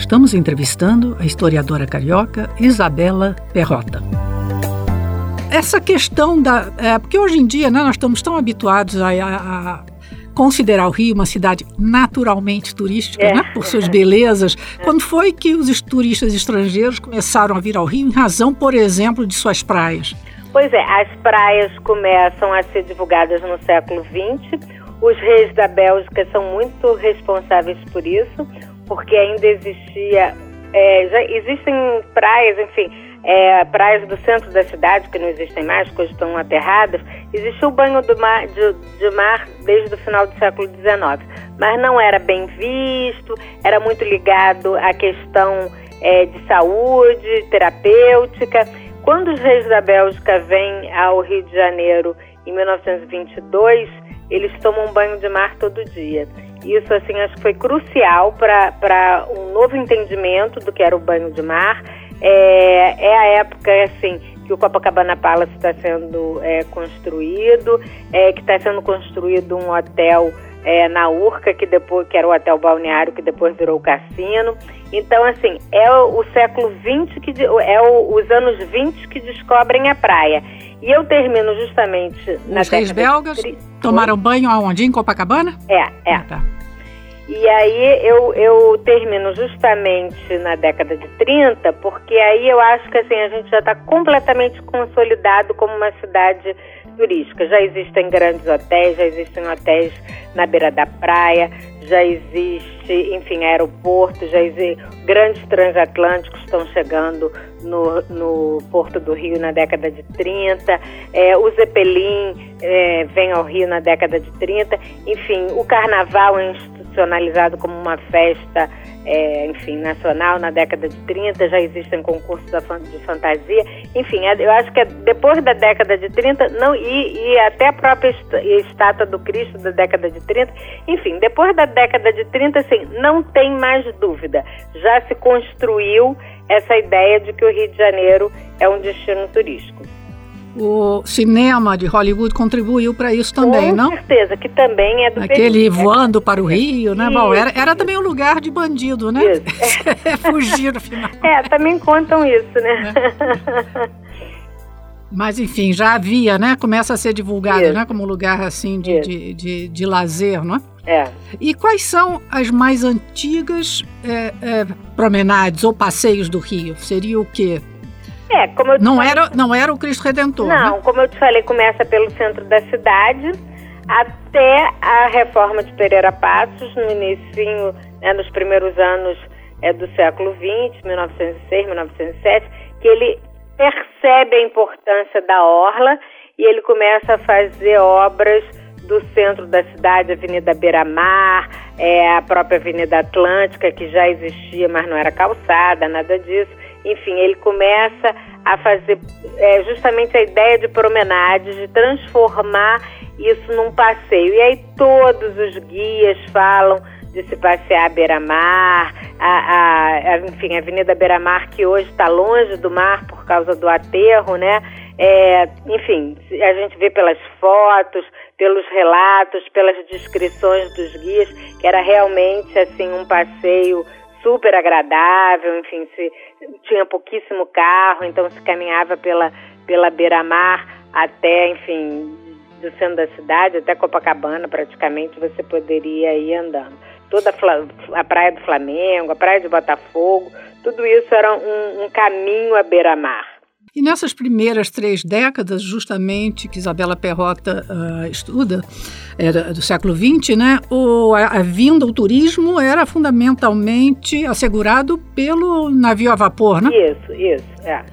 Estamos entrevistando a historiadora carioca Isabela Perrotta. Essa questão porque hoje em dia, né, nós estamos tão habituados a considerar o Rio uma cidade naturalmente turística, né, por suas belezas. Quando foi que os turistas estrangeiros começaram a vir ao Rio em razão, por exemplo, de suas praias? Pois é, as praias começam a ser divulgadas no século XX. Os reis da Bélgica são muito responsáveis por isso, porque ainda já existem praias, enfim, praias do centro da cidade que não existem mais, porque estão aterradas. Existiu o banho de mar desde o final do século XIX, mas não era bem visto, era muito ligado à questão de saúde, terapêutica. Quando os reis da Bélgica vêm ao Rio de Janeiro em 1922, eles tomam banho de mar todo dia. Isso, assim, acho que foi crucial para um novo entendimento do que era o banho de mar. É a época, assim, que o Copacabana Palace está sendo construído, que está sendo construído um hotel na Urca, que era o hotel balneário, que depois virou o cassino. Então, assim, é o século XX, os anos 20 que descobrem a praia. E eu termino justamente na Os reis belgas tomaram banho aonde? Em Copacabana? Tá. E aí eu termino justamente na década de 30, porque aí eu acho que assim, a gente já está completamente consolidado como uma cidade turística. Já existem grandes hotéis, já existem hotéis na beira da praia, já existe, enfim, aeroporto, já existe grandes transatlânticos estão chegando no Porto do Rio na década de 30, o Zeppelin vem ao Rio na década de 30, enfim, o Carnaval é institucionalizado como uma festa, enfim, nacional na década de 30, já existem concursos de fantasia, enfim, eu acho que depois da década de 30, e até a própria estátua do Cristo da década de 30, enfim, depois da década de 30, assim, não tem mais dúvida, já se construiu essa ideia de que o Rio de Janeiro é um destino turístico. O cinema de Hollywood contribuiu para isso também, não? Com certeza, que também é do Aquele voando para o Rio, né? Bom, era também um lugar de bandido, né? Isso. Fugir no final. Também contam isso, né? Mas, enfim, já havia, né? Começa a ser divulgado, né? Como um lugar, assim, de lazer, não é? E quais são as mais antigas promenades ou passeios do Rio? Seria o quê? Como eu te falei, não era o Cristo Redentor, não, né? Como eu te falei, começa pelo centro da cidade até a reforma de Pereira Passos, no início, nos primeiros anos do século XX, 1906, 1907, que ele percebe a importância da orla e ele começa a fazer obras do centro da cidade, Avenida Beira-Mar, a própria Avenida Atlântica, que já existia, mas não era calçada, nada disso. Enfim, ele começa a fazer justamente a ideia de promenade, de transformar isso num passeio. E aí todos os guias falam de se passear à beira-mar, enfim, a Avenida Beira-Mar, que hoje está longe do mar por causa do aterro, né? Enfim, a gente vê pelas fotos, pelos relatos, pelas descrições dos guias, que era realmente assim um passeio super agradável, enfim, tinha pouquíssimo carro, então se caminhava pela beira-mar até, enfim, do centro da cidade, até Copacabana, praticamente, você poderia ir andando. Toda a Praia do Flamengo, a Praia de Botafogo, tudo isso era um caminho à beira-mar. E nessas primeiras 3 décadas, justamente, que Isabela Perrotta estuda, do século XX, né, a vinda, o turismo era fundamentalmente assegurado pelo navio a vapor, né? Isso,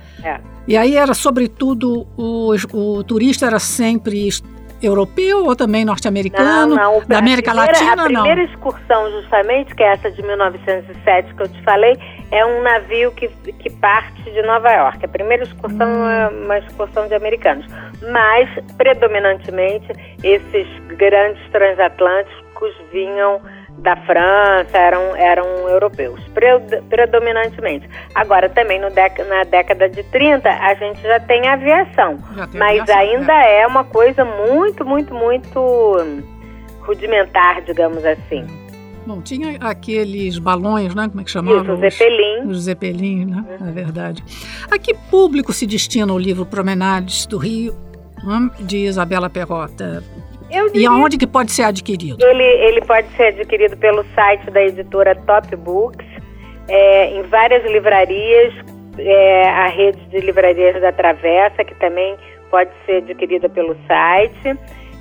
E aí era, sobretudo, o turista era sempre europeu ou também norte-americano? Não, da América Latina, não? A primeira excursão, justamente, que é essa de 1907 que eu te falei, é um navio que parte de Nova York. A primeira excursão é uma excursão de americanos. Mas, predominantemente, esses grandes transatlânticos vinham da França, eram europeus, predominantemente. Agora, também na década de 30, a gente já tem aviação, mas ainda é uma coisa muito, muito, muito rudimentar, digamos assim. Bom, tinha aqueles balões, né? Como é que chamavam? Isso, os Zeppelin. Os Zeppelin, né? É verdade. A que público se destina o livro Promenades do Rio, de Isabela Perrotta? E aonde que pode ser adquirido? Ele pode ser adquirido pelo site da editora Top Books, em várias livrarias, a rede de livrarias da Travessa, que também pode ser adquirida pelo site.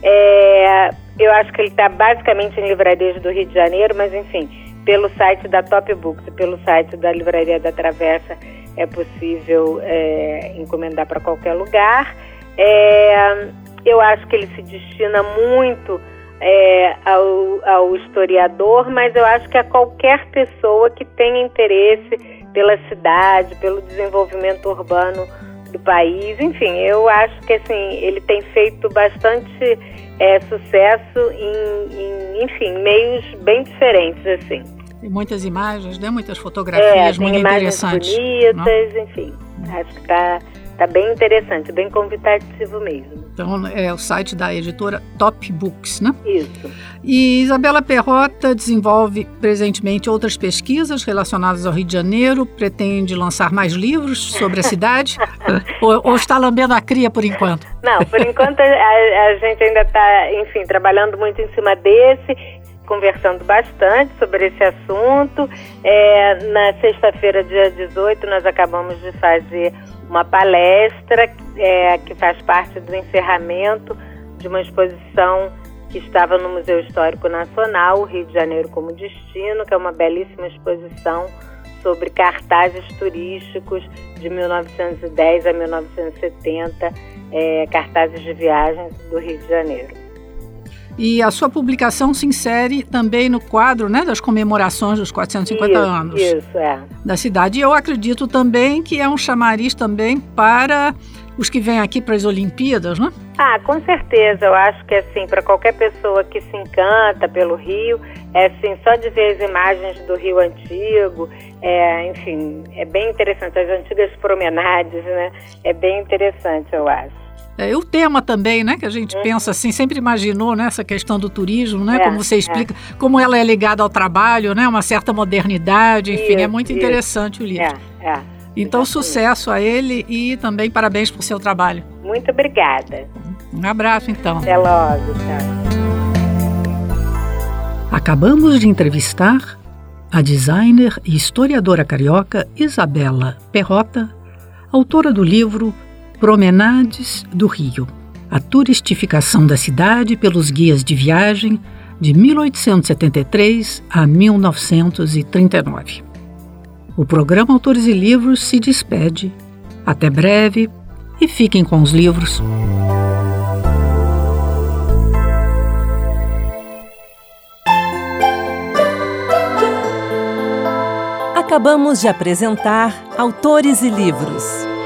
Eu acho que ele está basicamente em livrarias do Rio de Janeiro, mas enfim, pelo site da Top Books e pelo site da Livraria da Travessa é possível encomendar para qualquer lugar. Eu acho que ele se destina muito ao historiador, mas eu acho que a qualquer pessoa que tenha interesse pela cidade, pelo desenvolvimento urbano do país. Enfim, eu acho que assim, ele tem feito bastante sucesso em meios bem diferentes, assim. Tem muitas imagens, né? Muitas fotografias muito interessantes. Bonitas, enfim. Acho que tá bem interessante, bem convidativo mesmo. Então, é o site da editora Top Books, né? Isso. E Isabela Perrotta desenvolve presentemente outras pesquisas relacionadas ao Rio de Janeiro, pretende lançar mais livros sobre a cidade ou está lambendo a cria por enquanto? Não, por enquanto a gente ainda está, enfim, trabalhando muito em cima desse, conversando bastante sobre esse assunto. Na sexta-feira, dia 18, nós acabamos de fazer uma palestra que faz parte do encerramento de uma exposição que estava no Museu Histórico Nacional, o Rio de Janeiro como Destino, que é uma belíssima exposição sobre cartazes turísticos de 1910 a 1970, cartazes de viagens do Rio de Janeiro. E a sua publicação se insere também no quadro, né, das comemorações dos 450 anos da cidade. E eu acredito também que é um chamariz também para os que vêm aqui para as Olimpíadas, né? Com certeza. Eu acho que assim, para qualquer pessoa que se encanta pelo Rio, assim, só de ver as imagens do Rio Antigo, enfim, é bem interessante. As antigas promenades, né? É bem interessante, eu acho. O tema também, né, que a gente pensa assim, sempre imaginou, né, essa questão do turismo, né, como você explica, como ela é ligada ao trabalho, né, uma certa modernidade, enfim, é muito interessante o livro. Então, sucesso a ele e também parabéns por seu trabalho. Muito obrigada. Um abraço, então. Até logo, tchau. Acabamos de entrevistar a designer e historiadora carioca Isabela Perrotta, autora do livro Promenades do Rio, a turistificação da cidade pelos guias de viagem de 1873 a 1939. O programa Autores e Livros se despede. Até breve e fiquem com os livros. Acabamos de apresentar Autores e Livros.